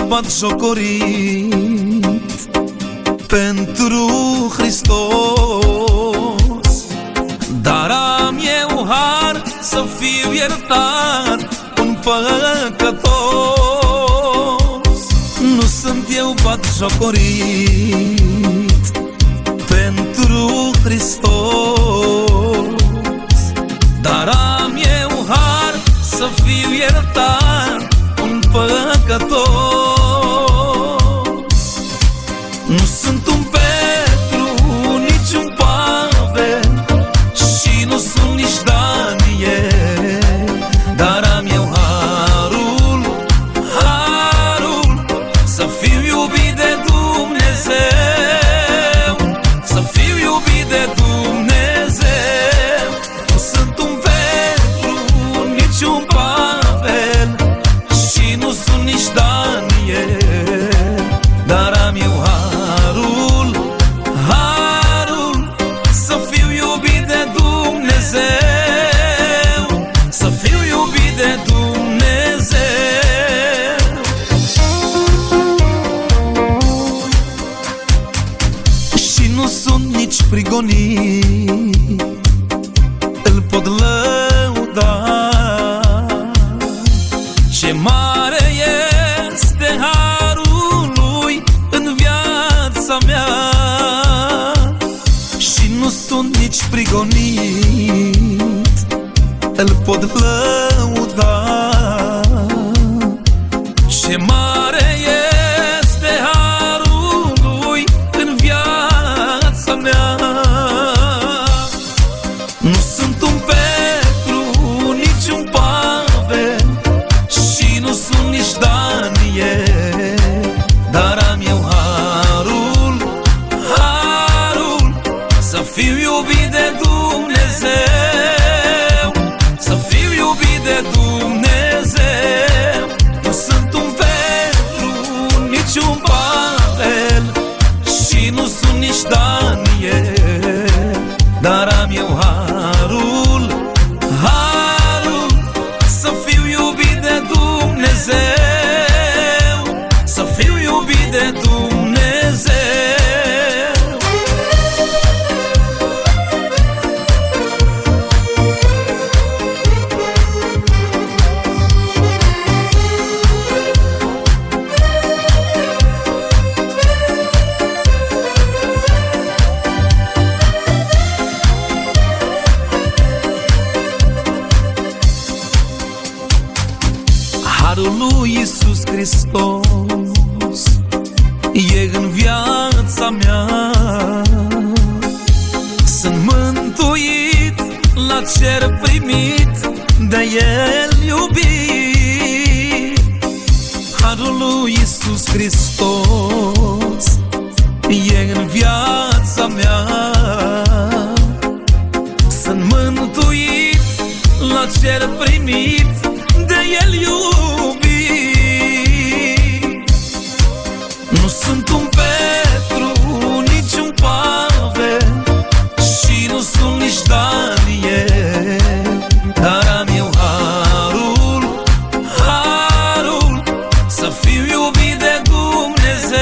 batjocorit pentru Hristos, dar am eu har să fiu iertat, un păcătos. Nu sunt eu batjocorit pentru Hristos, dar am eu har să fiu iertat, un păcătos. Nu sunt un Petru, nici un Pavel și nu sunt nici Daniel, dar am eu harul, harul să fiu iubit de Dumnezeu, să fiu iubit de Dumnezeu. Nu sunt un Petru, nici un Pavel și nu sunt nici Daniel, dar am eu harul, harul să fiu iubit de Dumnezeu, să fiu iubit de Dumnezeu. Și nu sunt nici prigonit, îl pot lăuda. Ce mare este harul lui în viața mea, și nu sunt nici prigonit, îl pot lăuda. Ce mare este harul lui în viața mea. Nu sunt un Petru, nici un Pavel și nu sunt nici Daniel, dar am eu harul, harul să fiu iubit de Dumnezeu, să fiu iubit de Dumnezeu. Nu sunt un Petru, nici un Pavel și nu sunt nici Daniel, dar am eu harul, harul să fiu iubit de Dumnezeu, să fiu iubit de Dumnezeu. Harul lui Iisus Hristos e în viața mea. Sunt mântuit, la cer primit, de El iubit. Harul lui Iisus Hristos e în viața mea. Sunt mântuit, la cer primit, de El iubit. Nu sunt un Petru, nici un Pavel și nu sunt nici Daniel, dar am eu harul, harul să fiu iubit de Dumnezeu,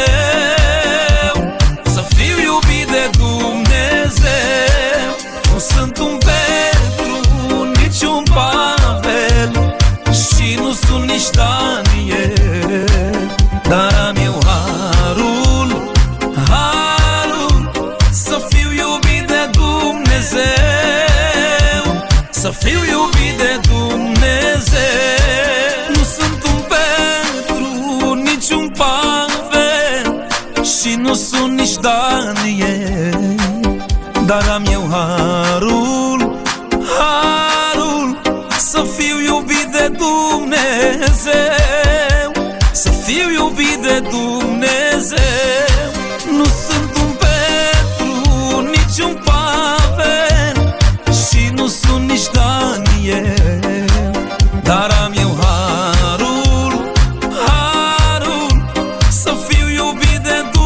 să fiu iubit de Dumnezeu. Nu sunt un Petru, nici un Pavel și nu sunt nici Daniel, dar am eu harul, harul să fiu iubit de Dumnezeu, să fiu iubit de Dumnezeu. Nu sunt un Petru, nici un Pavel și nu sunt nici Daniel, dar am eu harul, harul să fiu iubit de Dumnezeu, să fiu iubit de Dumnezeu. Nu sunt un Petru, nici un Pavel și nu sunt nici Daniel, dar am eu harul, harul să fiu iubit de Dumnezeu,